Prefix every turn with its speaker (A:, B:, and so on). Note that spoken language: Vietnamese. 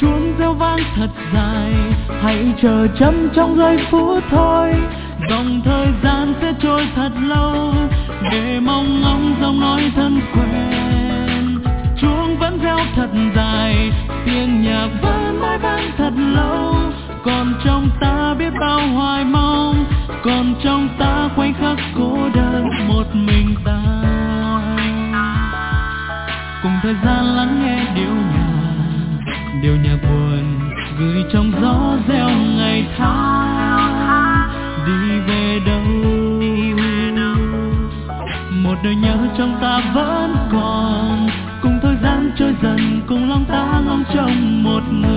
A: chuông reo vang thật dài, hãy chờ chậm trong giây phút thôi. Dòng thời gian sẽ trôi thật lâu để mong ngóng giọng nói thân quen. Chuông vẫn reo thật dài, tiếng nhạc vẫn mãi vang thật lâu. Còn trong ta biết bao hoài mong, còn trong ta khoảnh khắc cô đơn một mình ta. Cùng thời gian lắng nghe điệu nhạc buồn gửi trong gió reo ngày tháng. Đi về đâu một đời nhớ trong ta vẫn còn, cùng thời gian trôi dần, cùng lòng ta ngóng trông một người.